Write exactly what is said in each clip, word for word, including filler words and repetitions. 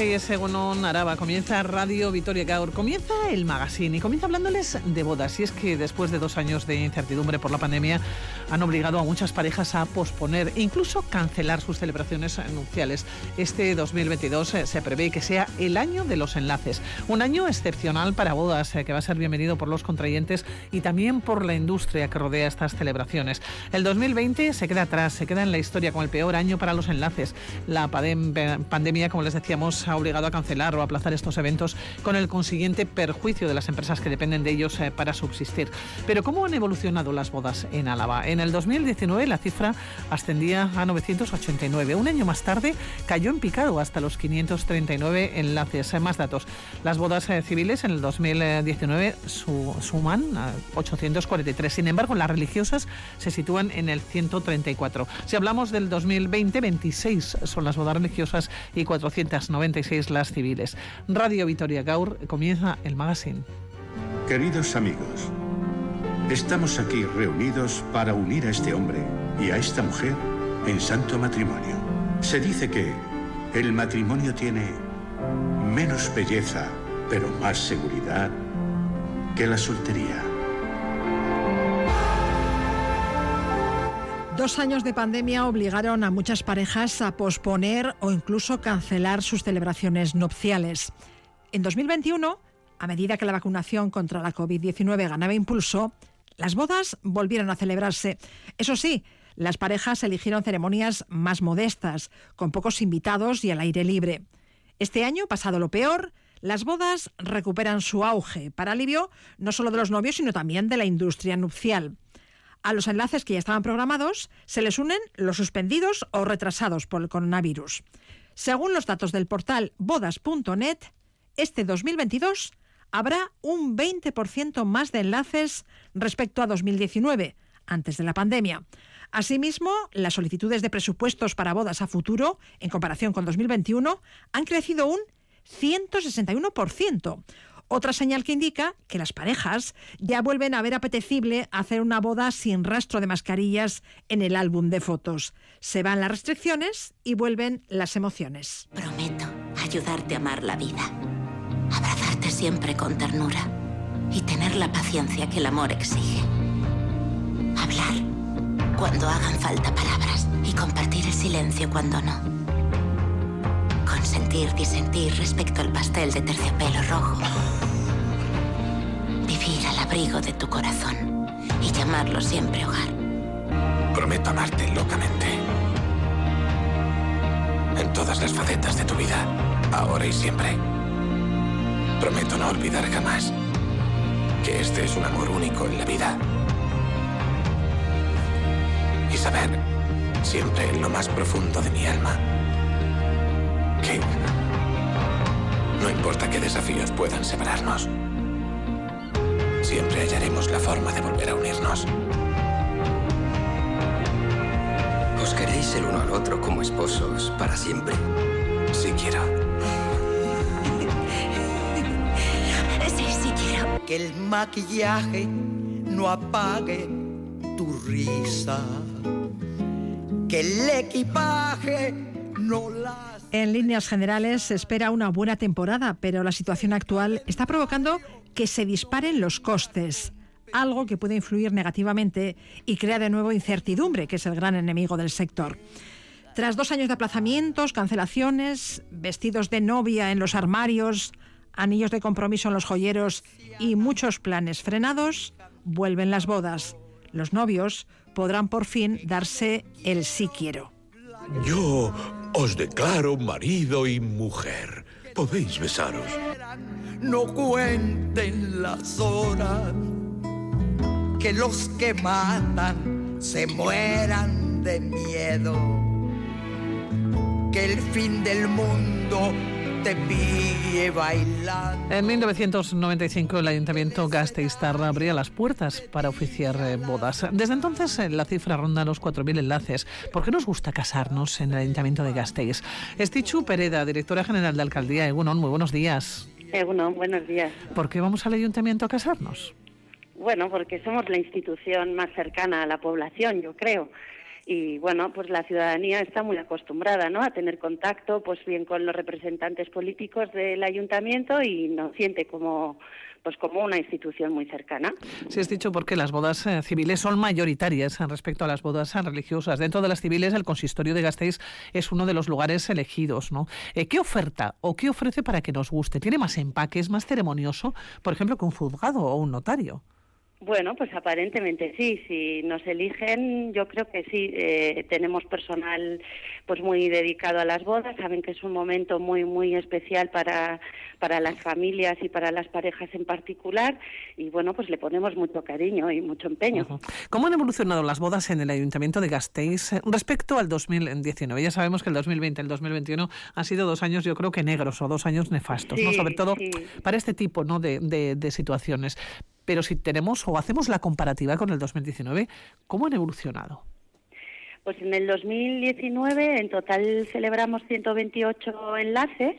Gasteiz, Egunon, Araba. Comienza Radio Vitoria Gaur, comienza el magazine y comienza hablándoles de bodas. Y es que después de dos años de incertidumbre por la pandemia han obligado a muchas parejas a posponer e incluso cancelar sus celebraciones nupciales. Este dos mil veintidós eh, se prevé que sea el año de los enlaces, un año excepcional para bodas eh, que va a ser bienvenido por los contrayentes y también por la industria que rodea estas celebraciones. El dos mil veinte se queda atrás, se queda en la historia como el peor año para los enlaces. La pandemia, como les decíamos, ha obligado a cancelar o aplazar estos eventos con el consiguiente perjuicio de las empresas que dependen de ellos eh, para subsistir. Pero ¿cómo han evolucionado las bodas en Álava? En el dos mil diecinueve la cifra ascendía a novecientos ochenta y nueve. Un año más tarde cayó en picado hasta los quinientos treinta y nueve enlaces. Eh, más datos. Las bodas eh, civiles en el dos mil diecinueve su, suman a ochocientos cuarenta y tres. Sin embargo, las religiosas se sitúan en el ciento treinta y cuatro. Si hablamos del dos mil veinte, veintiséis son las bodas religiosas y cuatrocientos noventa y seis las civiles. Radio Vitoria Gaur, comienza el magazine. Queridos amigos, estamos aquí reunidos para unir a este hombre y a esta mujer en santo matrimonio. Se dice que el matrimonio tiene menos belleza, pero más seguridad que la soltería. Dos años de pandemia obligaron a muchas parejas a posponer o incluso cancelar sus celebraciones nupciales. En dos mil veintiuno, a medida que la vacunación contra la covid diecinueve ganaba impulso, las bodas volvieron a celebrarse. Eso sí, las parejas eligieron ceremonias más modestas, con pocos invitados y al aire libre. Este año, pasado lo peor, las bodas recuperan su auge, para alivio no solo de los novios, sino también de la industria nupcial. A los enlaces que ya estaban programados se les unen los suspendidos o retrasados por el coronavirus. Según los datos del portal bodas punto net, este dos mil veintidós habrá un veinte por ciento más de enlaces respecto a dos mil diecinueve, antes de la pandemia. Asimismo, las solicitudes de presupuestos para bodas a futuro, en comparación con dos mil veintiuno, han crecido un ciento sesenta y uno por ciento. Otra señal que indica que las parejas ya vuelven a ver apetecible hacer una boda sin rastro de mascarillas en el álbum de fotos. Se van las restricciones y vuelven las emociones. Prometo ayudarte a amar la vida, abrazarte siempre con ternura y tener la paciencia que el amor exige. Hablar cuando hagan falta palabras y compartir el silencio cuando no. Consentir, disentir respecto al pastel de terciopelo rojo. Vivir al abrigo de tu corazón y llamarlo siempre hogar. Prometo amarte locamente. En todas las facetas de tu vida, ahora y siempre. Prometo no olvidar jamás que este es un amor único en la vida. Y saber, siempre en lo más profundo de mi alma, que no importa qué desafíos puedan separarnos, siempre hallaremos la forma de volver a unirnos. ¿Os queréis el uno al otro como esposos para siempre? Sí quiero. Sí, sí quiero. Que el maquillaje no apague tu risa. Que el equipaje no la... En líneas generales se espera una buena temporada, pero la situación actual está provocando que se disparen los costes, algo que puede influir negativamente y crea de nuevo incertidumbre, que es el gran enemigo del sector. Tras dos años de aplazamientos, cancelaciones, vestidos de novia en los armarios, anillos de compromiso en los joyeros y muchos planes frenados, vuelven las bodas. Los novios podrán por fin darse el sí quiero. Yo os declaro marido y mujer. Podéis besaros. No cuenten las horas, que los que matan se mueran de miedo, que el fin del mundo te pille bailando. En mil novecientos noventa y cinco el Ayuntamiento gasteiztarra abría las puertas para oficiar eh, bodas. Desde entonces eh, la cifra ronda los cuatro mil enlaces. ¿Por qué nos gusta casarnos en el Ayuntamiento de Gasteiz? Estitxu Pereda, directora general de Alcaldía Egunon, muy buenos días. Egunon, buenos días. ¿Por qué vamos al Ayuntamiento a casarnos? Bueno, porque somos la institución más cercana a la población, yo creo. Y bueno, pues la ciudadanía está muy acostumbrada, ¿no?, a tener contacto, pues bien con los representantes políticos del ayuntamiento y nos siente como pues como una institución muy cercana. Sí, has dicho porque las bodas eh, civiles son mayoritarias respecto a las bodas religiosas. Dentro de las civiles, el consistorio de Gasteiz es uno de los lugares elegidos, ¿no? Eh, ¿Qué oferta o qué ofrece para que nos guste? ¿Tiene más empaque, es más ceremonioso, por ejemplo, que un juzgado o un notario? Bueno, pues aparentemente sí. Si nos eligen, yo creo que sí. Eh, tenemos personal pues muy dedicado a las bodas. Saben que es un momento muy muy especial para para las familias y para las parejas en particular. Y bueno, pues le ponemos mucho cariño y mucho empeño. Uh-huh. ¿Cómo han evolucionado las bodas en el Ayuntamiento de Gasteiz respecto al dos mil diecinueve? Ya sabemos que el dos mil veinte y el dos mil veintiuno han sido dos años, yo creo que negros o dos años nefastos, sí, ¿no? Sobre todo sí. para este tipo, ¿no?, de, de, de situaciones. Pero si tenemos o hacemos la comparativa con el dos mil diecinueve, ¿cómo han evolucionado? Pues en el dos mil diecinueve en total celebramos ciento veintiocho enlaces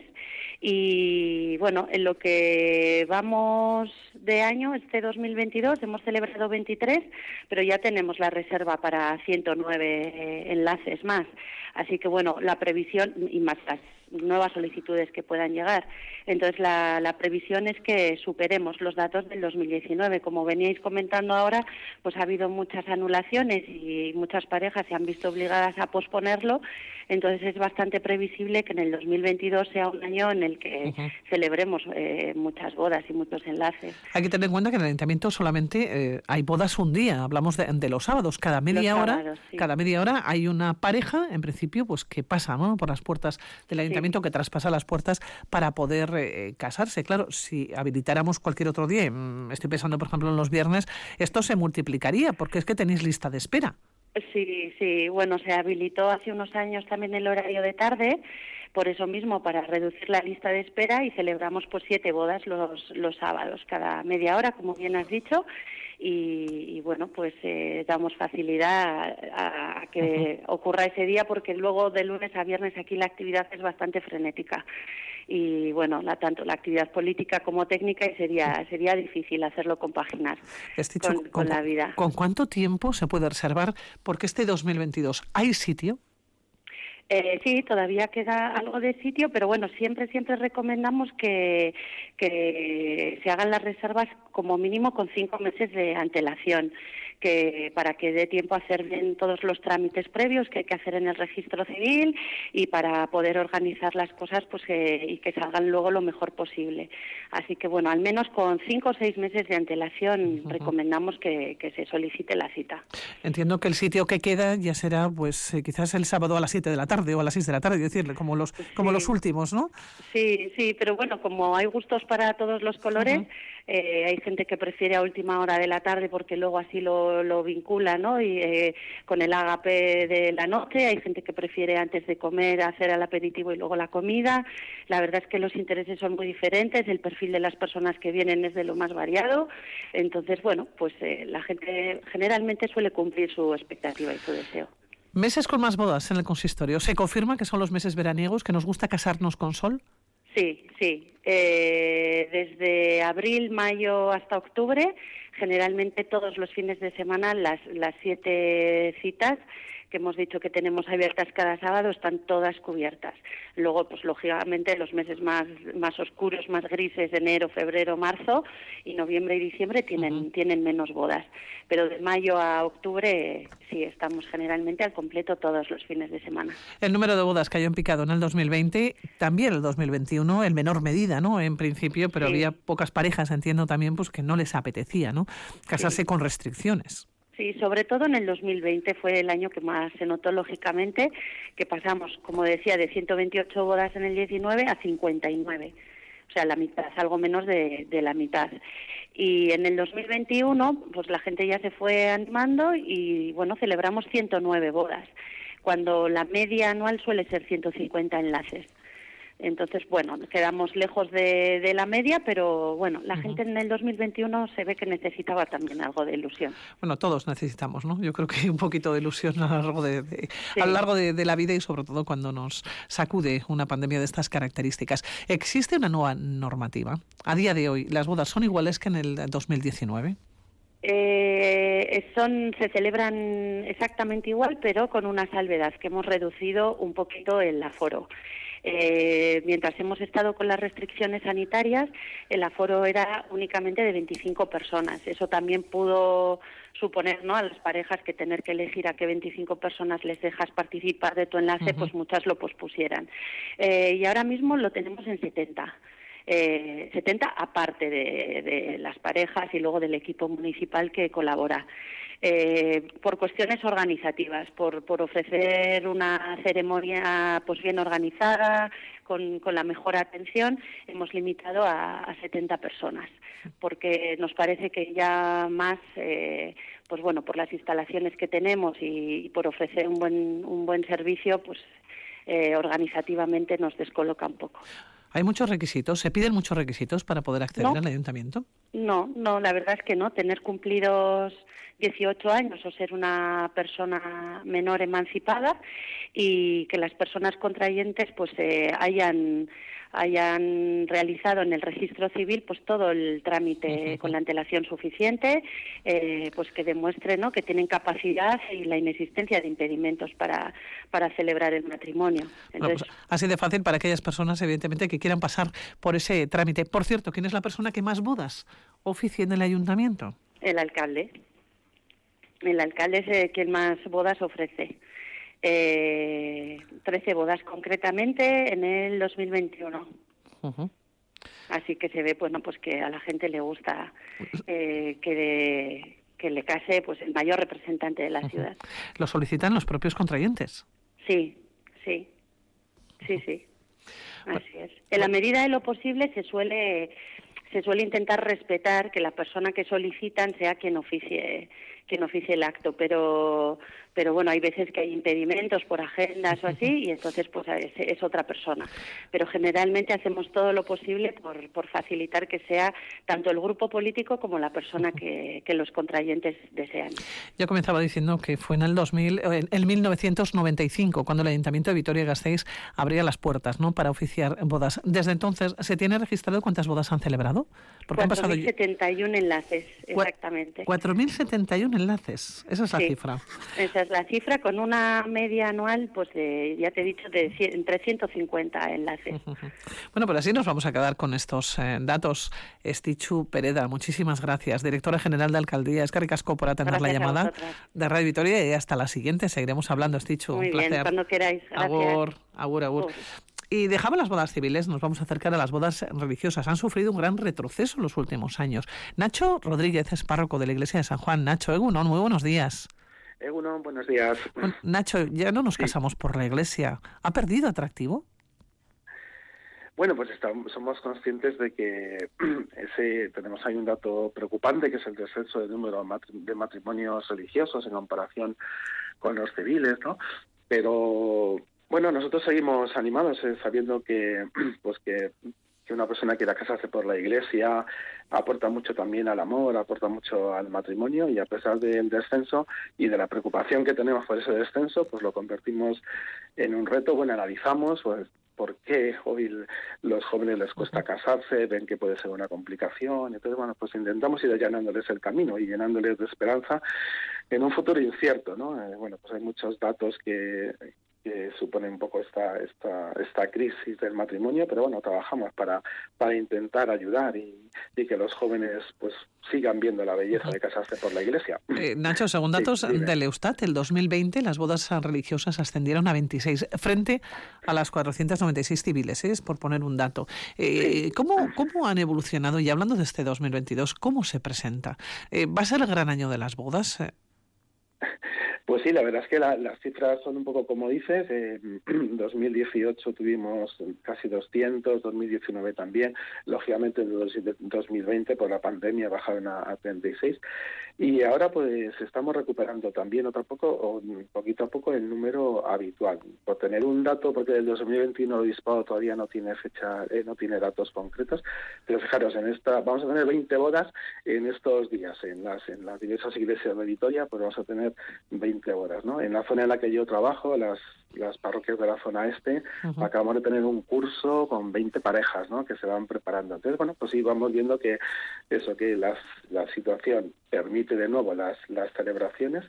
y bueno, en lo que vamos de año, este dos mil veintidós, hemos celebrado veintitrés, pero ya tenemos la reserva para ciento nueve eh, enlaces más. Así que bueno, la previsión y más las nuevas solicitudes que puedan llegar. Entonces la, la previsión es que superemos los datos del dos mil diecinueve. Como veníais comentando ahora, pues ha habido muchas anulaciones y muchas parejas se han visto obligadas a posponerlo. Entonces es bastante previsible que en el dos mil veintidós sea un año en el que uh-huh. celebremos eh, muchas bodas y muchos enlaces. Hay que tener en cuenta que en el Ayuntamiento solamente eh, hay bodas un día. Hablamos de, de los sábados. Cada media los hora, sábados, sí. cada media hora hay una pareja, en principio, pues que pasa, ¿no?, por las puertas del Ayuntamiento, sí. que traspasa las puertas para poder eh, casarse. Claro, si habilitáramos cualquier otro día, estoy pensando, por ejemplo, en los viernes, esto se multiplicaría, porque es que tenéis lista de espera. Sí, sí, bueno, se habilitó hace unos años también el horario de tarde, por eso mismo, para reducir la lista de espera, y celebramos pues siete bodas los, los sábados, cada media hora, como bien has dicho, y, y bueno, pues eh, damos facilidad a, a que uh-huh. ocurra ese día, porque luego de lunes a viernes aquí la actividad es bastante frenética. Y bueno, la, tanto la actividad política como técnica, y sería sería difícil hacerlo compaginar dicho, con, con, con la vida. ¿Con cuánto tiempo se puede reservar? Porque este dos mil veintidós, ¿hay sitio? Eh, sí, todavía queda algo de sitio, pero bueno, siempre siempre recomendamos que, que se hagan las reservas como mínimo con cinco meses de antelación, que para que dé tiempo a hacer bien todos los trámites previos que hay que hacer en el registro civil y para poder organizar las cosas pues que, y que salgan luego lo mejor posible. Así que bueno, al menos con cinco o seis meses de antelación uh-huh. recomendamos que, que se solicite la cita. Entiendo que el sitio que queda ya será pues eh, quizás el sábado a las siete de la tarde o a las seis de la tarde, decirle, como los sí. como los últimos, ¿no? Sí, sí, pero bueno, como hay gustos para todos los colores, uh-huh. eh, hay gente que prefiere a última hora de la tarde porque luego así lo, lo vincula, ¿no? Y eh, con el ágape de la noche, hay gente que prefiere antes de comer hacer el aperitivo y luego la comida. La verdad es que los intereses son muy diferentes, el perfil de las personas que vienen es de lo más variado. Entonces, bueno, pues eh, la gente generalmente suele cumplir su expectativa y su deseo. ¿Meses con más bodas en el consistorio? ¿Se confirma que son los meses veraniegos, que nos gusta casarnos con sol? Sí, sí. Eh, desde abril, mayo hasta octubre, generalmente todos los fines de semana las, las siete citas que hemos dicho que tenemos abiertas cada sábado están todas cubiertas. Luego, pues lógicamente, los meses más más oscuros, más grises, enero, febrero, marzo y noviembre y diciembre tienen uh-huh. tienen menos bodas. Pero de mayo a octubre sí estamos generalmente al completo todos los fines de semana. El número de bodas cayó en picado en el dos mil veinte, también el dos mil veintiuno, en menor medida, ¿no? En principio, pero sí. había pocas parejas, entiendo también, pues que no les apetecía, ¿no? Casarse sí. con restricciones. Sí, sobre todo en el dos mil veinte fue el año que más se notó, lógicamente, que pasamos, como decía, de ciento veintiocho bodas en el diecinueve a cincuenta y nueve. O sea, la mitad, algo menos de, de la mitad. Y en el dos mil veintiuno, pues la gente ya se fue animando y, bueno, celebramos ciento nueve bodas, cuando la media anual suele ser ciento cincuenta enlaces. Entonces, bueno, quedamos lejos de, de la media, pero bueno, la uh-huh. gente en el dos mil veintiuno se ve que necesitaba también algo de ilusión. Bueno, todos necesitamos, ¿no? Yo creo que un poquito de ilusión a lo largo de, de, sí. a lo largo de, de la vida y sobre todo cuando nos sacude una pandemia de estas características. ¿Existe una nueva normativa? A día de hoy, ¿las bodas son iguales que en el dos mil diecinueve? Eh, Eh, son se celebran exactamente igual, pero con una salvedad, que hemos reducido un poquito el aforo. Eh, mientras hemos estado con las restricciones sanitarias, el aforo era únicamente de veinticinco personas. Eso también pudo suponer, ¿no?, a las parejas que tener que elegir a qué veinticinco personas les dejas participar de tu enlace, uh-huh. pues muchas lo pospusieran. Eh, y ahora mismo lo tenemos en setenta. Eh, setenta aparte de, de las parejas y luego del equipo municipal que colabora. Eh, por cuestiones organizativas, por, por ofrecer una ceremonia pues bien organizada, con, con la mejor atención, hemos limitado a, a setenta personas, porque nos parece que ya más, eh, pues bueno, por las instalaciones que tenemos y, y por ofrecer un buen, un buen servicio, pues eh, organizativamente nos descoloca un poco. ¿Hay muchos requisitos? ¿Se piden muchos requisitos para poder acceder no, al ayuntamiento? No, no, la verdad es que no. Tener cumplidos dieciocho años o ser una persona menor emancipada y que las personas contrayentes pues eh, hayan hayan realizado en el registro civil pues todo el trámite uh-huh. con la antelación suficiente, eh, pues que demuestre, ¿no?, que tienen capacidad y la inexistencia de impedimentos para, para celebrar el matrimonio. Entonces, bueno, pues así de fácil para aquellas personas, evidentemente, que quieran pasar por ese trámite. Por cierto, ¿quién es la persona que más bodas oficia en el ayuntamiento? El alcalde. El alcalde es quien más bodas ofrece. Eh, trece bodas concretamente en el dos mil veintiuno. Uh-huh. Así que se ve, bueno, pues que a la gente le gusta eh, que, de, que le case pues el mayor representante de la uh-huh. ciudad. ¿Lo solicitan los propios contrayentes? Sí, sí, sí, sí. Así es. En la medida de lo posible se suele se suele intentar respetar que la persona que solicitan sea quien oficie quien oficie el acto, pero pero bueno, hay veces que hay impedimentos por agendas o así y entonces pues es, es otra persona. Pero generalmente hacemos todo lo posible por, por facilitar que sea tanto el grupo político como la persona que, que los contrayentes desean. Yo comenzaba diciendo que fue en el dos mil, en el mil novecientos noventa y cinco cuando el Ayuntamiento de Vitoria-Gasteiz abría las puertas, ¿no?, para oficiar bodas. Desde entonces, ¿se tiene registrado cuántas bodas han celebrado? cuatro mil setenta y uno enlaces, exactamente. cuatro mil setenta y uno enlaces, esa es la sí, cifra. Esa es la cifra, con una media anual, pues de, ya te he dicho, de entre ciento cincuenta enlaces. Bueno, pues así nos vamos a quedar con estos eh, datos. Estichu Pereda, muchísimas gracias, directora general de Alcaldía. Eskerrik asko por atender gracias la llamada de Radio Vitoria y hasta la siguiente. Seguiremos hablando, Estichu. Muy un placer. bien, cuando queráis. Gracias. Agur, agur, agur. agur. Y dejamos las bodas civiles, nos vamos a acercar a las bodas religiosas. Han sufrido un gran retroceso en los últimos años. Nacho Rodríguez es párroco de la iglesia de San Juan. Nacho, Egunon, muy buenos días. Egunon, buenos días. Bueno, Nacho, ya no nos sí. casamos por la iglesia. ¿Ha perdido atractivo? Bueno, pues estamos, somos conscientes de que ese tenemos ahí un dato preocupante, que es el descenso del número de matrimonios religiosos en comparación con los civiles, ¿no? Pero bueno, nosotros seguimos animados, eh, sabiendo que pues que, que una persona quiera casarse por la iglesia aporta mucho también al amor, aporta mucho al matrimonio, y a pesar del descenso y de la preocupación que tenemos por ese descenso, pues lo convertimos en un reto. Bueno, analizamos pues por qué hoy los jóvenes les cuesta casarse, ven que puede ser una complicación, entonces bueno, pues intentamos ir allanándoles el camino y llenándoles de esperanza en un futuro incierto, ¿no? Eh, bueno, pues hay muchos datos que que supone un poco esta esta esta crisis del matrimonio, pero bueno, trabajamos para para intentar ayudar y, y que los jóvenes pues sigan viendo la belleza de casarse por la iglesia. Eh, Nacho, según datos sí, del Eustat, el dos mil veinte las bodas religiosas ascendieron a veintiséis frente a las cuatrocientos noventa y seis civiles, ¿eh? Es por poner un dato. Eh, sí. ¿cómo, ¿Cómo han evolucionado? Y hablando de este dos mil veintidós, ¿cómo se presenta? Eh, ¿Va a ser el gran año de las bodas? Pues sí, la verdad es que la, las cifras son un poco como dices. En eh, dos mil dieciocho tuvimos casi doscientos, dos mil diecinueve también. Lógicamente en dos mil veinte por la pandemia bajaron a, a treinta y seis. Y ahora pues estamos recuperando también otro poco, o poquito a poco, el número habitual. Por tener un dato, porque el dos mil veintiuno el obispado todavía no tiene fecha, eh, no tiene datos concretos, pero fijaros, en esta vamos a tener veinte bodas en estos días. En las, en las diversas iglesias de Vitoria pues vamos a tener veinte veinte bodas, ¿no? En la zona en la que yo trabajo, las las parroquias de la zona este, uh-huh. acabamos de tener un curso con veinte parejas, ¿no?, que se van preparando. Entonces, bueno, pues sí, vamos viendo que eso, que las, la situación permite de nuevo las, las celebraciones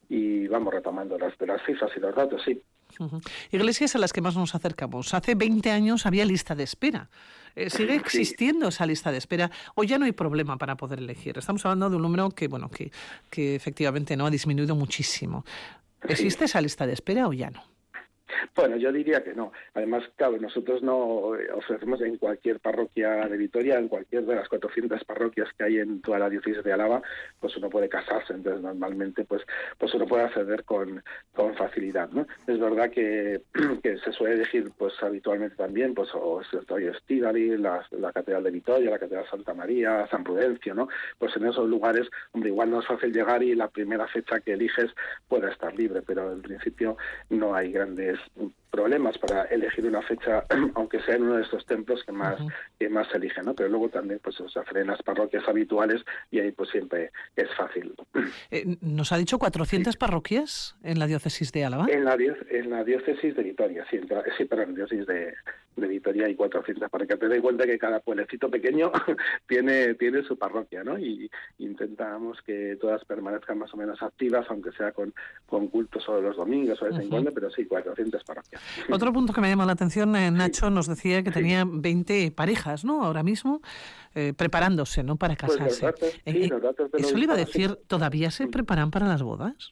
y vamos retomando las de las cifras y los datos, sí. Uh-huh. Iglesias a las que más nos acercamos. Hace veinte años había lista de espera. Eh, ¿Sigue existiendo sí. esa lista de espera o ya no hay problema para poder elegir? Estamos hablando de un número que, bueno, que, que efectivamente no ha disminuido muchísimo. ¿Existe sí. esa lista de espera o ya no? Bueno, yo diría que no. Además, claro, nosotros no ofrecemos en cualquier parroquia de Vitoria, en cualquier de las cuatrocientas parroquias que hay en toda la diócesis de Álava, pues uno puede casarse. Entonces, normalmente, pues pues uno puede acceder con, con facilidad, ¿no? Es verdad que, que se suele elegir, pues habitualmente también, pues o el Estíbaliz, la, la Catedral de Vitoria, la Catedral de Santa María, San Prudencio, ¿no? Pues en esos lugares, hombre, igual no es fácil llegar y la primera fecha que eliges pueda estar libre, pero en principio no hay grandes problemas para elegir una fecha, aunque sea en uno de estos templos que más uh-huh. que más se eligen, ¿no? Pero luego también pues se hacen en las parroquias habituales y ahí pues siempre es fácil. Eh, ¿Nos ha dicho cuatrocientas sí. parroquias en la diócesis de Álava? En la, en la diócesis de Vitoria, sí, sí, pero en la diócesis de, de Vitoria hay cuatrocientas parroquias. Ten en cuenta que cada pueblecito pequeño tiene tiene su parroquia, ¿no? Y intentamos que todas permanezcan más o menos activas, aunque sea con, con cultos solo los domingos o de vez en uh-huh. cuando, pero sí, cuatrocientas parroquias. Otro punto que me llama la atención, eh, Nacho nos decía que tenía veinte parejas, ¿no?, ahora mismo, eh, preparándose, ¿no?, para casarse. Pues los datos, sí, eh, los datos de ¿Eso le iba a decir, sí. todavía se preparan para las bodas?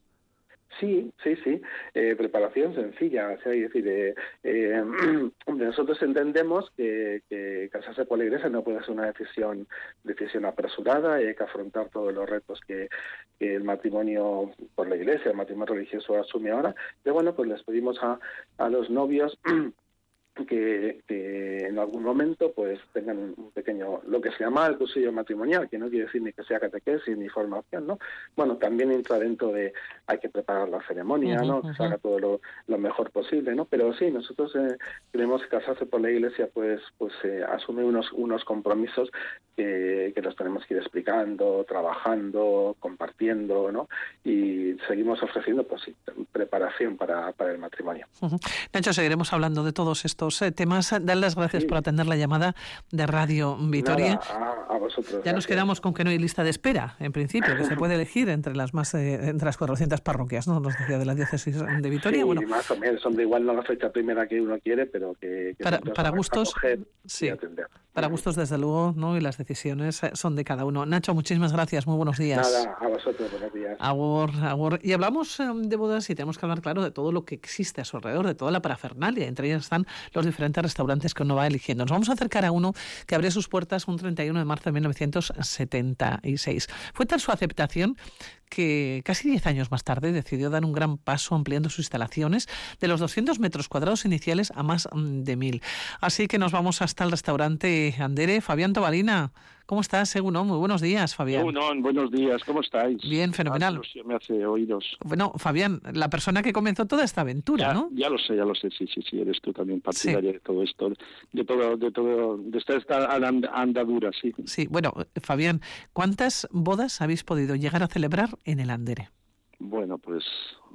Sí, sí, sí. Eh, preparación sencilla. O sea, es decir, eh, eh, nosotros entendemos que, que casarse por la iglesia no puede ser una decisión decisión apresurada, y hay que afrontar todos los retos que, que el matrimonio por la iglesia, el matrimonio religioso asume ahora. Pero bueno, pues les pedimos a, a los novios que, que en algún momento pues tengan un pequeño, lo que se llama el cursillo matrimonial, que no quiere decir ni que sea catequesis ni formación, ¿no? Bueno, también entra dentro de, hay que preparar la ceremonia, uh-huh, ¿no? Que uh-huh. se haga todo lo, lo mejor posible, ¿no? Pero sí, nosotros eh, creemos que casarse por la iglesia pues pues eh, asume unos unos compromisos que, que los tenemos que ir explicando, trabajando, compartiendo, ¿no? Y seguimos ofreciendo pues sí, preparación para, para el matrimonio. Uh-huh. Nacho, seguiremos hablando de todos estos temas. Dar las gracias sí. por atender la llamada de Radio Vitoria. Nada, a, a vosotros. Ya gracias. Nos quedamos con que no hay lista de espera, en principio, que se puede elegir entre las más eh, entre las cuatrocientas parroquias, ¿no? Nos decía de la diócesis de Vitoria. Sí, bueno, más o menos, hombre, igual no la fecha primera que uno quiere, pero que, que para, para gustos, sí, para gustos desde luego, ¿no? Y las decisiones son de cada uno. Nacho, muchísimas gracias, muy buenos días. Nada, a vosotros, buenos días. Agur, agur. Y hablamos um, de bodas y tenemos que hablar, claro, de todo lo que existe a su alrededor, de toda la parafernalia. Entre ellas están los diferentes restaurantes que uno va eligiendo. Nos vamos a acercar a uno que abrió sus puertas un treinta y uno de marzo de mil novecientos setenta y seis. Fue tal su aceptación que casi diez años más tarde decidió dar un gran paso ampliando sus instalaciones de los doscientos metros cuadrados iniciales a más de mil. Así que nos vamos hasta el restaurante Andere. Fabián Tobalina, ¿cómo estás? Según muy buenos días, Fabián. Según buenos días, ¿cómo estáis? Bien, fenomenal. Ah, me hace oídos. Bueno, Fabián, la persona que comenzó toda esta aventura, ya, ¿no? Ya lo sé, ya lo sé, sí, sí, sí, eres tú también partidaria sí. de todo esto, de todo, de todo, de esta, esta andadura, sí. Sí, bueno, Fabián, ¿cuántas bodas habéis podido llegar a celebrar en el Andere? Bueno, pues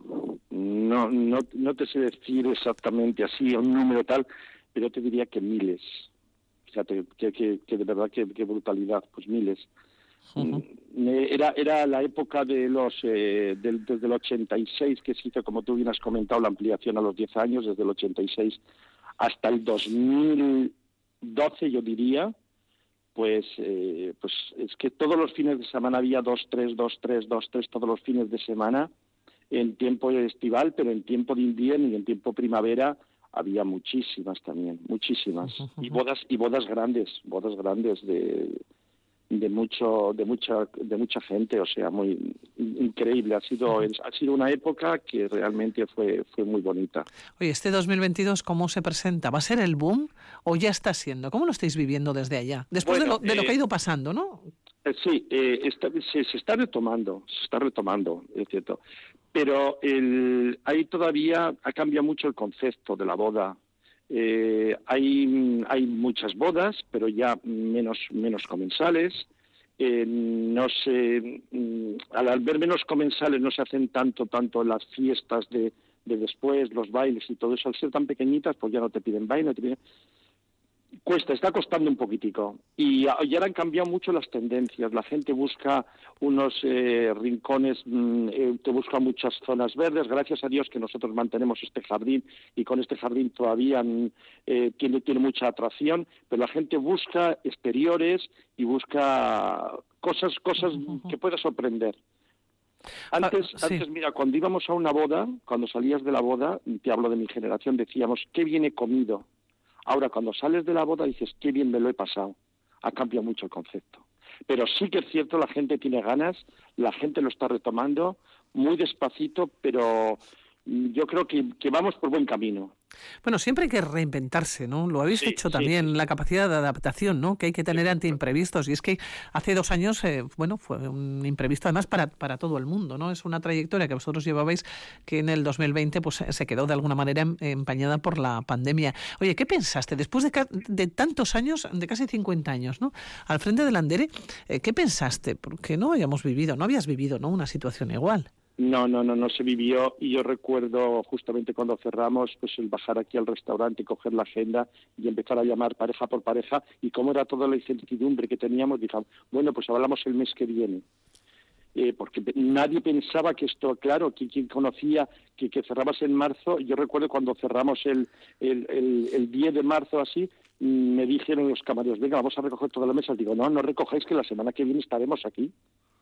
no, no, no te sé decir exactamente así un número tal, pero te diría que miles. Fíjate, que, que, que de verdad, que, que brutalidad, pues miles. Uh-huh. Era era la época de los eh, del, desde el ochenta y seis que se hizo, como tú bien has comentado, la ampliación a los diez años, desde el ochenta y seis hasta el dos mil doce, yo diría. Pues, eh, pues es que todos los fines de semana había dos, tres, dos, tres, dos, tres, todos los fines de semana, en tiempo estival, pero en tiempo de invierno y en tiempo primavera había muchísimas también, muchísimas. Uh-huh. Y bodas, y bodas grandes, bodas grandes de, de mucho, de mucha, de mucha gente, o sea, muy increíble. Ha sido, uh-huh. ha sido una época que realmente fue, fue muy bonita. Oye, este dos mil veintidós, ¿cómo se presenta? ¿Va a ser el boom o ya está siendo? ¿Cómo lo estáis viviendo desde allá? Después bueno, de, lo, de eh, lo que ha ido pasando, ¿no? Eh, sí, eh, está, se, se está retomando, se está retomando, es cierto. Pero el, ahí todavía ha cambiado mucho el concepto de la boda. Eh, hay, hay muchas bodas, pero ya menos, menos comensales. Eh, no se, al ver menos comensales no se hacen tanto, tanto las fiestas de, de después, los bailes y todo eso. Al ser tan pequeñitas, pues ya no te piden baile, no te piden... Cuesta, está costando un poquitico. Y, y ahora han cambiado mucho las tendencias. La gente busca unos eh, rincones, mmm, eh, te busca muchas zonas verdes. Gracias a Dios que nosotros mantenemos este jardín y con este jardín todavía eh, tiene, tiene mucha atracción. Pero la gente busca exteriores y busca cosas, cosas uh-huh. que pueda sorprender. Antes, ah, sí. antes, mira, cuando íbamos a una boda, cuando salías de la boda, te hablo de mi generación, decíamos, ¿qué viene comido? Ahora, cuando sales de la boda dices, qué bien me lo he pasado. Ha cambiado mucho el concepto. Pero sí que es cierto, la gente tiene ganas, la gente lo está retomando, muy despacito, pero yo creo que, que vamos por buen camino. Bueno, siempre hay que reinventarse, ¿no? Lo habéis sí, hecho también, sí. La capacidad de adaptación, ¿no? Que hay que tener ante imprevistos. Y es que hace dos años, eh, bueno, fue un imprevisto además para, para todo el mundo, ¿no? Es una trayectoria que vosotros llevabais que en el dos mil veinte pues se quedó de alguna manera empañada por la pandemia. Oye, ¿qué pensaste? Después de, de tantos años, de casi cincuenta años, ¿no? Al frente del Andere, eh, ¿qué pensaste? Porque no habíamos vivido, no habías vivido, ¿no? Una situación igual. No, no, no, no se vivió y yo recuerdo justamente cuando cerramos, pues el bajar aquí al restaurante, coger la agenda y empezar a llamar pareja por pareja y cómo era toda la incertidumbre que teníamos, dijimos, bueno, pues hablamos el mes que viene. Eh, porque nadie pensaba que esto, claro, quien, quien conocía que, que cerrabas en marzo, yo recuerdo cuando cerramos el, el, el, el diez de marzo así, me dijeron los camareros, venga, vamos a recoger toda la mesa. Digo, no, no recojáis que la semana que viene estaremos aquí.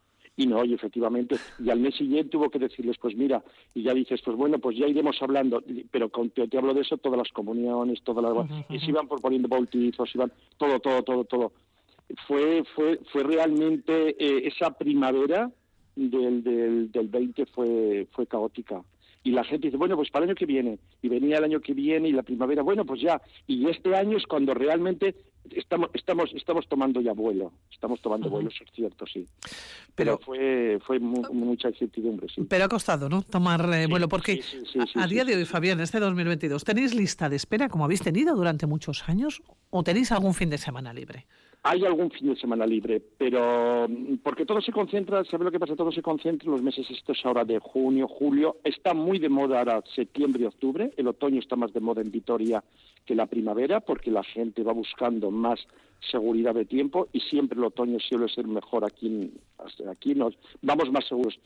Y no, y efectivamente, y al mes siguiente hubo que decirles, pues mira, y ya dices, pues bueno, pues ya iremos hablando, pero con, te, te hablo de eso, todas las comuniones, todas las... Uh-huh, y se iban por poniendo bautizos, iban, todo, todo, todo, todo. Fue, fue, fue realmente, eh, esa primavera del, del, del veinte fue, fue caótica. Y la gente dice, bueno, pues para el año que viene, y venía el año que viene, y la primavera, bueno, pues ya, y este año es cuando realmente... Estamos, estamos, estamos tomando ya vuelo, estamos tomando uh-huh. vuelo, eso es cierto, sí. Pero, pero fue, fue mu- mucha incertidumbre, sí. Pero ha costado, ¿no? Tomar eh, sí, vuelo, porque sí, sí, sí, sí, a, a día sí, de hoy, sí. Fabián, este dos mil veintidós, ¿tenéis lista de espera como habéis tenido durante muchos años o tenéis algún fin de semana libre? Hay algún fin de semana libre, pero porque todo se concentra, ¿sabe lo que pasa? Todo se concentra en los meses estos ahora de junio, julio. Está muy de moda ahora septiembre y octubre. El otoño está más de moda en Vitoria que la primavera, porque la gente va buscando más seguridad de tiempo y siempre el otoño suele ser mejor aquí. Aquí nos vamos más seguros.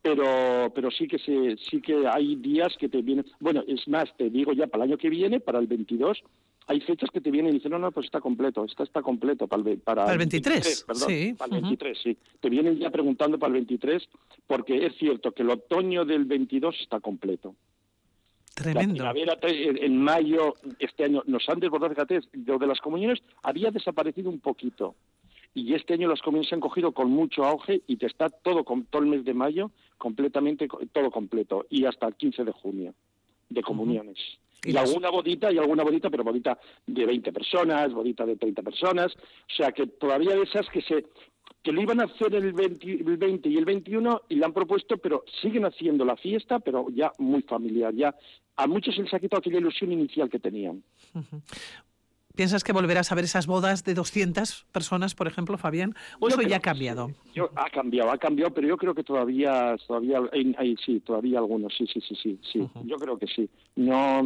Pero pero sí que se, sí que hay días que te vienen. Bueno, es más, te digo ya para el año que viene, para el veintidós. Hay fechas que te vienen y dicen, no, no, pues está completo, está, está completo para el, para ¿Para el veintitrés? veintitrés, perdón, sí. Para el veintitrés, sí. Te vienen ya preguntando para el veintitrés, porque es cierto que el otoño del veintidós está completo. Tremendo. La primavera, en mayo, este año, nos han desbordado, fíjate, lo de las comuniones había desaparecido un poquito. Y este año las comuniones se han cogido con mucho auge y te está todo, todo el mes de mayo, completamente, todo completo. Y hasta el quince de junio, de comuniones. Uh-huh. Y, y alguna bodita, y alguna bodita, pero bodita de veinte personas, bodita de treinta personas. O sea, que todavía de esas que se que lo iban a hacer el veinte, el veinte y el veintiuno y le han propuesto, pero siguen haciendo la fiesta, pero ya muy familiar. Ya a muchos se les ha quitado aquella ilusión inicial que tenían. Uh-huh. ¿Piensas que volverás a ver esas bodas de doscientas personas, por ejemplo, Fabián? ¿O eso ya ha cambiado? Sí. Yo, ha cambiado, ha cambiado, pero yo creo que todavía, todavía hay, hay sí, todavía algunos, sí, sí, sí, sí, sí. Uh-huh. Yo creo que sí. No,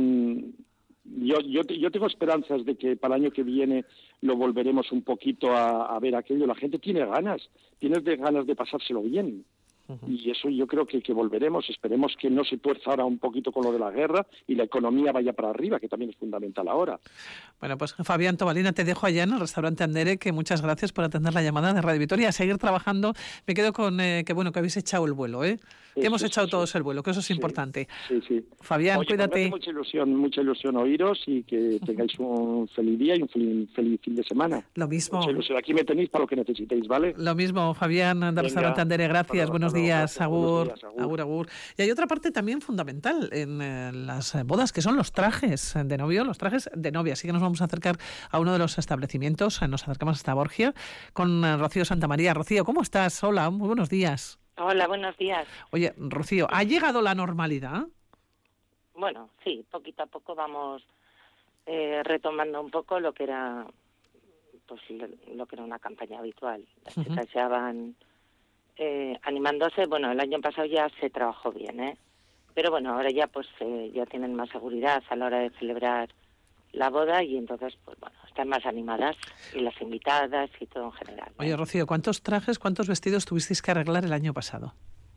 yo, yo, yo tengo esperanzas de que para el año que viene lo volveremos un poquito a, a ver aquello. La gente tiene ganas, tiene ganas de pasárselo bien. Uh-huh. Y eso yo creo que, que volveremos. Esperemos que no se tuerza ahora un poquito con lo de la guerra y la economía vaya para arriba, que también es fundamental ahora. Bueno, pues Fabián Tobalina, te dejo allá en el restaurante Andere, que muchas gracias por atender la llamada de Radio Vitoria. A seguir trabajando. Me quedo con eh, que bueno que habéis echado el vuelo, ¿eh? Que sí, hemos sí, echado sí, todos sí. el vuelo, que eso es sí, importante. Sí, sí. Fabián, Oye, cuídate. Me hace mucha ilusión, mucha ilusión oíros y que tengáis un feliz día y un feliz, feliz fin de semana. Lo mismo. Mucha ilusión. Aquí me tenéis para lo que necesitéis, ¿vale? Lo mismo, Fabián, del restaurante Andere. Gracias. Para, buenos, para, días, para, agur, buenos días. Agur. Agur, agur. Y hay otra parte también fundamental en eh, las bodas, que son los trajes de novio, los trajes de novia. Así que nos vamos a acercar a uno de los establecimientos. Nos acercamos hasta Borgia con eh, Rocío Santamaría. Rocío, ¿cómo estás? Hola, muy buenos días. Hola, buenos días. Oye, Rocío, ¿ha llegado la normalidad? Bueno, sí, poquito a poco vamos eh, retomando un poco lo que era pues lo que era una campaña habitual. Las uh-huh. chicas ya van eh, animándose. Bueno, el año pasado ya se trabajó bien, ¿eh? Pero bueno, ahora ya pues eh, ya tienen más seguridad a la hora de celebrar la boda y entonces pues bueno, están más animadas y las invitadas y todo en general, ¿eh? Oye, Rocío, ¿cuántos trajes, cuántos vestidos tuvisteis que arreglar el año pasado?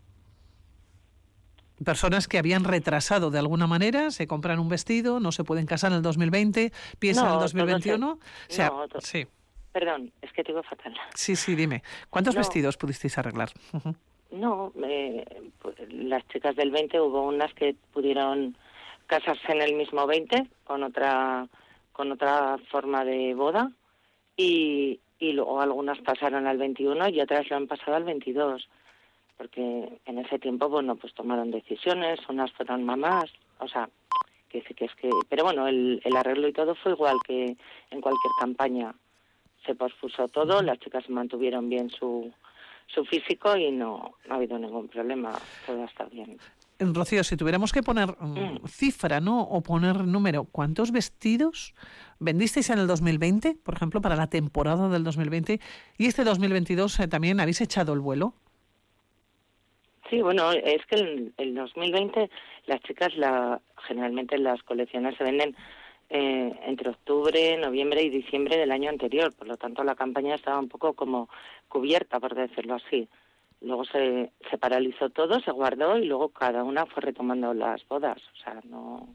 Personas que habían retrasado de alguna manera, se compran un vestido, no se pueden casar en el dos mil veinte, piensan en el dos mil veintiuno. Se... O sea, no, to... sí. Perdón, es que te digo fatal. Sí, sí, dime. ¿Cuántos no. vestidos pudisteis arreglar? Uh-huh. No, eh, pues, las chicas del veinte hubo unas que pudieron casarse en el mismo veinte con otra con otra forma de boda y, y luego algunas pasaron al veintiuno y otras lo han pasado al veintidós. Porque en ese tiempo, bueno, pues tomaron decisiones, unas fueron mamás, o sea, que sí que es que... Pero bueno, el, el arreglo y todo fue igual que en cualquier campaña. Se pospuso todo, las chicas mantuvieron bien su, su físico y no, no ha habido ningún problema, todo está bien. Rocío, si tuviéramos que poner um, mm. cifra, ¿no? O poner número, ¿cuántos vestidos vendisteis en el dos mil veinte, por ejemplo, para la temporada del dos mil veinte? Y este dos mil veintidós eh, también, ¿habéis echado el vuelo? Sí, bueno, es que el, el dos mil veinte las chicas, la generalmente las colecciones se venden eh, entre octubre, noviembre y diciembre del año anterior, por lo tanto la campaña estaba un poco como cubierta, por decirlo así. Luego se, se paralizó todo, se guardó y luego cada una fue retomando las bodas, o sea, no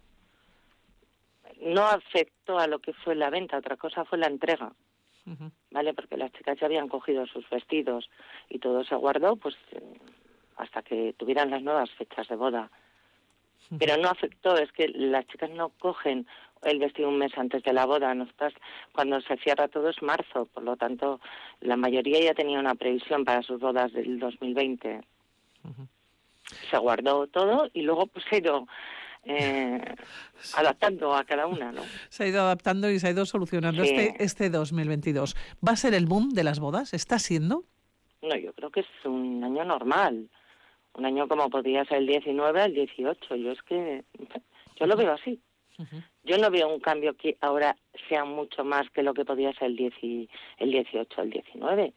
no afectó a lo que fue la venta, otra cosa fue la entrega. Uh-huh. ¿Vale? Porque las chicas ya habían cogido sus vestidos y todo se guardó, pues... Eh, hasta que tuvieran las nuevas fechas de boda. Pero no afectó, es que las chicas no cogen el vestido un mes antes de la boda. Nosotras, cuando se cierra todo es marzo, por lo tanto, la mayoría ya tenía una previsión para sus bodas del dos mil veinte. Uh-huh. Se guardó todo y luego pues se ha ido eh, adaptando a cada una, ¿no? Se ha ido adaptando y se ha ido solucionando. Sí. Este, este dos mil veintidós. ¿Va a ser el boom de las bodas? ¿Está siendo? No, yo creo que es un año normal. Un año como podría ser el diecinueve al dieciocho. Yo es que yo lo veo así. Uh-huh. Yo no veo un cambio que ahora sea mucho más que lo que podía ser el, diez, el dieciocho, el diecinueve.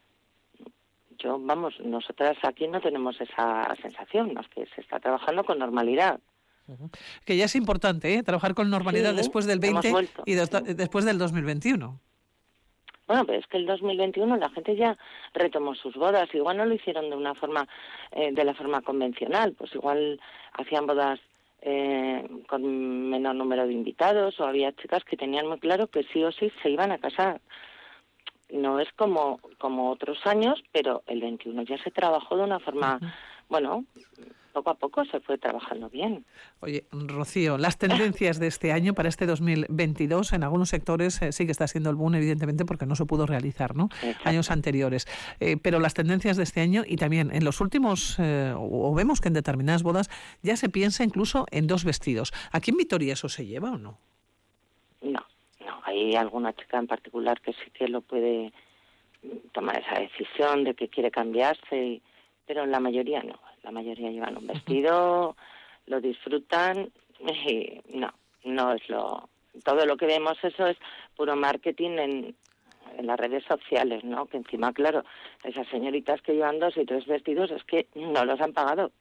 Yo, vamos, nosotras aquí no tenemos esa sensación, más que se está trabajando con normalidad. Uh-huh. Que ya es importante, ¿eh? Trabajar con normalidad sí, después del veinte y de, sí. después del dos mil veintiuno. Bueno, pero es que el dos mil veintiuno la gente ya retomó sus bodas. Igual no lo hicieron de una forma, eh, de la forma convencional. Pues igual hacían bodas eh, con menor número de invitados o había chicas que tenían muy claro que sí o sí se iban a casar. No es como, como otros años, pero el veintiuno ya se trabajó de una forma, uh-huh. bueno... poco a poco se fue trabajando bien. Oye, Rocío, las tendencias de este año para este dos mil veintidós, en algunos sectores eh, sí que está siendo el boom, evidentemente, porque no se pudo realizar, ¿no? Exacto. Años anteriores. Eh, pero las tendencias de este año y también en los últimos, eh, o vemos que en determinadas bodas ya se piensa incluso en dos vestidos. ¿Aquí en Vitoria eso se lleva o no? No, no. Hay alguna chica en particular que sí que lo puede tomar esa decisión de que quiere cambiarse, y, pero la mayoría no. La mayoría llevan un vestido, lo disfrutan y no, no es lo... Todo lo que vemos eso es puro marketing en, en las redes sociales, ¿no? Que encima, claro, esas señoritas que llevan dos y tres vestidos es que no los han pagado.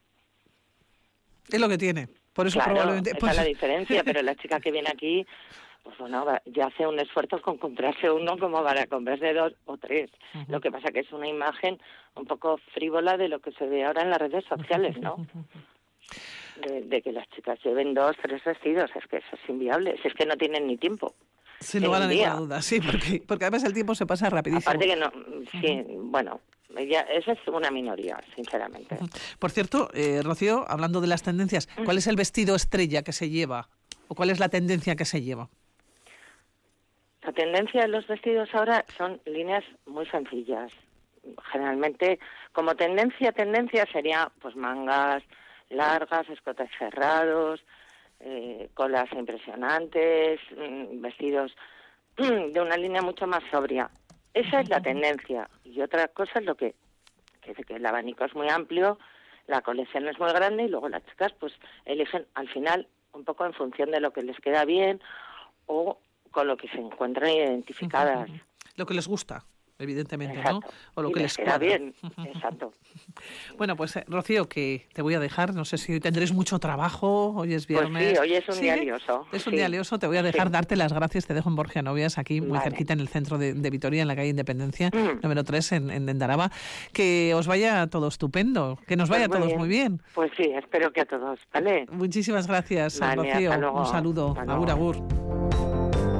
Es lo que tiene, por eso claro, probablemente... esa pues... es la diferencia, pero la chica que viene aquí... Pues bueno, ya hace un esfuerzo con comprarse uno como para comprarse dos o tres. Uh-huh. Lo que pasa que es una imagen un poco frívola de lo que se ve ahora en las redes sociales, ¿no? De, de que las chicas lleven dos, tres vestidos. Es que eso es inviable. Si es que no tienen ni tiempo. Sin lugar a ninguna duda, sí, porque, porque además el tiempo se pasa rapidísimo. Aparte que no, sí, uh-huh. bueno... Ya, esa es una minoría, sinceramente. Uh-huh. Por cierto, eh, Rocío, hablando de las tendencias, ¿cuál es el vestido estrella que se lleva? ¿O cuál es la tendencia que se lleva? La tendencia de los vestidos ahora son líneas muy sencillas. Generalmente, como tendencia, tendencia sería pues mangas largas, escotes cerrados, eh, colas impresionantes, mmm, vestidos mmm, de una línea mucho más sobria. Esa es la tendencia. Y otra cosa es lo que, que, que el abanico es muy amplio, la colección es muy grande y luego las chicas pues eligen al final un poco en función de lo que les queda bien o con lo que se encuentran identificadas. Lo que les gusta, evidentemente, Exacto. ¿no? O lo y que les les queda cuadra. bien, exacto. Bueno, pues eh, Rocío, que te voy a dejar, no sé si hoy tendréis mucho trabajo, hoy es Pues viernes. sí, hoy es un ¿Sí? día lioso. Es un sí. día lioso, te voy a dejar Sí. darte las gracias, te dejo en Borja Novias, aquí muy Vale. cerquita en el centro de, de Vitoria, en la calle Independencia, Mm. número tres, en, en Endaraba. Que os vaya todo estupendo, que nos vaya a Pues muy todos bien. muy bien. Pues sí, espero que a todos, ¿vale? Muchísimas gracias, Vale, Rocío. hasta luego. Un saludo. Hasta Agur, luego. agur.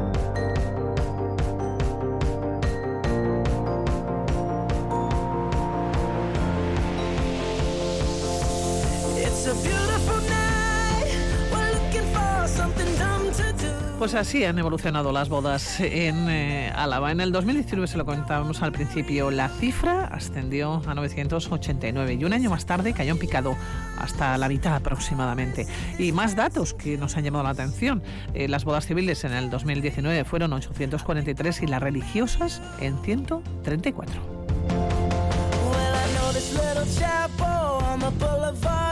Pues así han evolucionado las bodas en eh, Álava. En el dos mil diecinueve, se lo comentábamos al principio, la cifra ascendió a novecientos ochenta y nueve y un año más tarde cayó en picado hasta la mitad aproximadamente. Y más datos que nos han llamado la atención. Eh, las bodas civiles en el dos mil diecinueve fueron ochocientos cuarenta y tres y las religiosas en ciento treinta y cuatro. Well, I know this little chapel on the boulevard.